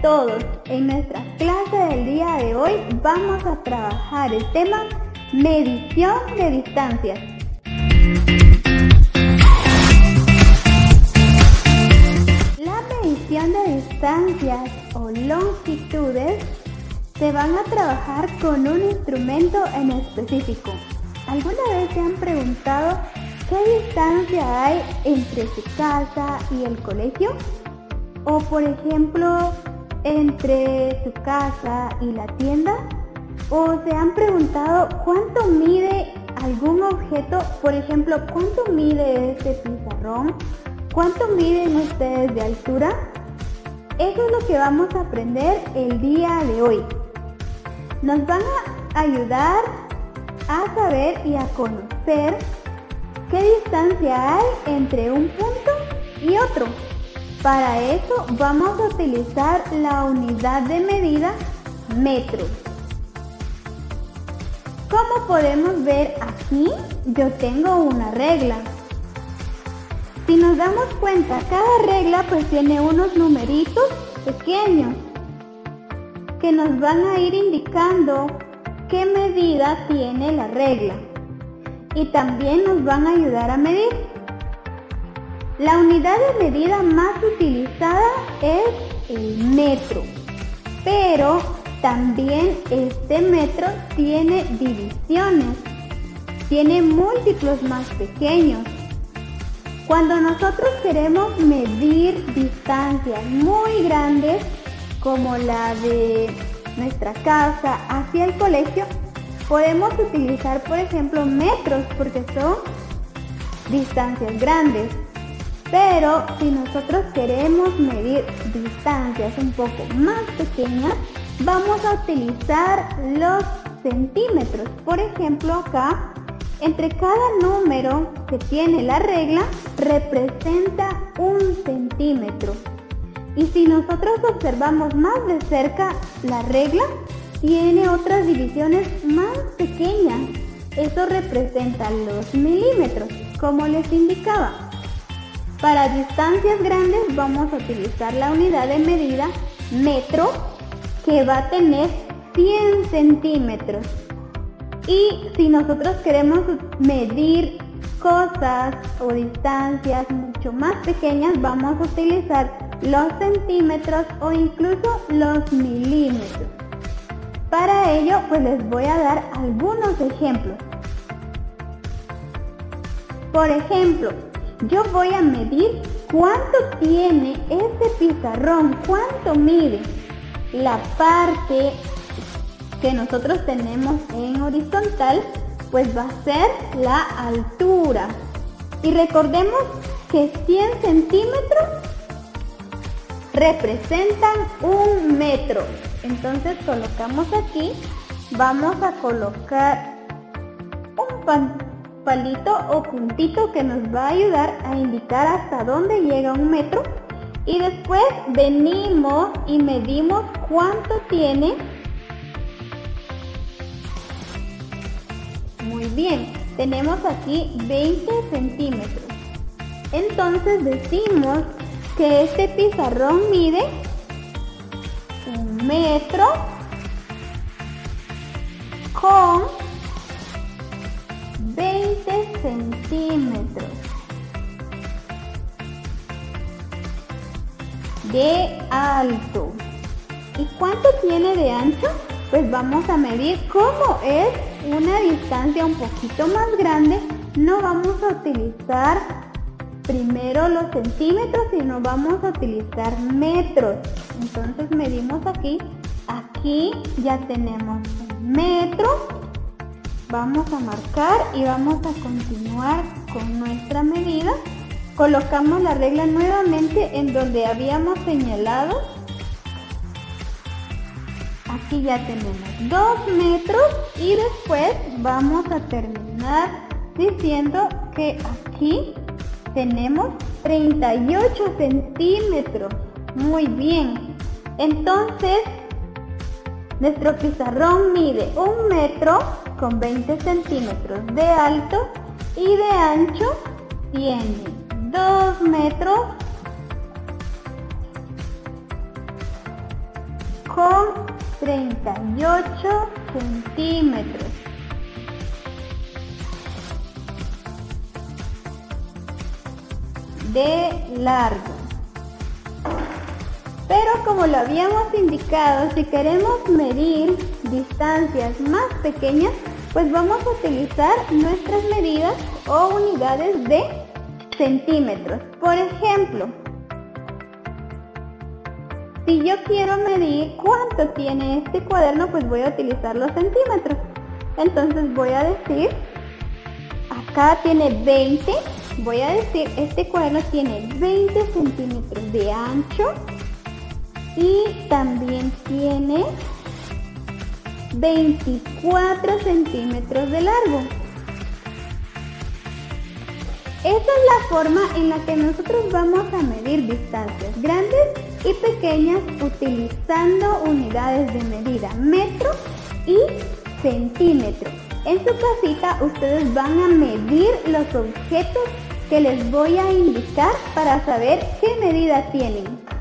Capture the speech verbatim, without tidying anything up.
todos. En nuestra clase del día de hoy vamos a trabajar el tema medición de distancias. La medición de distancias o longitudes se van a trabajar con un instrumento en específico. ¿Alguna vez se han preguntado qué distancia hay entre su casa y el colegio? O por ejemplo, entre su casa y la tienda. ¿O se han preguntado cuánto mide algún objeto? Por ejemplo, ¿cuánto mide este pizarrón? ¿Cuánto miden ustedes de altura? Eso es lo que vamos a aprender el día de hoy. Nos van a ayudar a saber y a conocer qué distancia hay entre un punto y otro. Para eso vamos a utilizar la unidad de medida metro. Como podemos ver aquí, yo tengo una regla. Si nos damos cuenta, cada regla pues tiene unos numeritos pequeños que nos van a ir indicando qué medida tiene la regla y también nos van a ayudar a medir. La unidad de medida más utilizada es el metro, pero también este metro tiene divisiones, tiene múltiplos más pequeños. Cuando nosotros queremos medir distancias muy grandes, como la de nuestra casa hacia el colegio, podemos utilizar, por ejemplo, metros, porque son distancias grandes. Pero si nosotros queremos medir distancias un poco más pequeñas, vamos a utilizar los centímetros. Por ejemplo, acá, entre cada número que tiene la regla, representa un centímetro. Y si nosotros observamos más de cerca, la regla tiene otras divisiones más pequeñas. Eso representa los milímetros, como les indicaba. Para distancias grandes vamos a utilizar la unidad de medida metro, que va a tener cien centímetros. Y si nosotros queremos medir cosas o distancias mucho más pequeñas, vamos a utilizar los centímetros o incluso los milímetros. Para ello, pues les voy a dar algunos ejemplos. Por ejemplo, yo voy a medir cuánto tiene este pizarrón, cuánto mide. La parte que nosotros tenemos en horizontal, pues va a ser la altura. Y recordemos que cien centímetros representan un metro. Entonces colocamos aquí, vamos a colocar un palito o puntito que nos va a ayudar a indicar hasta dónde llega un metro. Y después venimos y medimos cuánto tiene. Muy bien, tenemos aquí veinte centímetros. Entonces decimos que este pizarrón mide un metro con veinte centímetros de alto. ¿Y cuánto tiene de ancho? Pues vamos a medir. Como es una distancia un poquito más grande, no vamos a utilizar primero los centímetros, sino vamos a utilizar metros. Entonces medimos aquí, aquí ya tenemos un metro. Vamos a marcar y vamos a continuar con nuestra medida. Colocamos la regla nuevamente en donde habíamos señalado. Aquí ya tenemos dos metros y después vamos a terminar diciendo que aquí tenemos treinta y ocho centímetros. Muy bien. Entonces, nuestro pizarrón mide un metro con veinte centímetros de alto y de ancho tiene dos metros con treinta y ocho centímetros. De largo. Pero como lo habíamos indicado, si queremos medir distancias más pequeñas, pues vamos a utilizar nuestras medidas o unidades de centímetros. Por ejemplo, si yo quiero medir cuánto tiene este cuaderno, pues voy a utilizar los centímetros. Entonces voy a decir, acá tiene veinte. Voy a decir, este cuaderno tiene veinte centímetros de ancho y también tiene veinticuatro centímetros de largo. Esa es la forma en la que nosotros vamos a medir distancias grandes y pequeñas utilizando unidades de medida metro y centímetro. En su casita ustedes van a medir los objetos que les voy a indicar para saber qué medida tienen.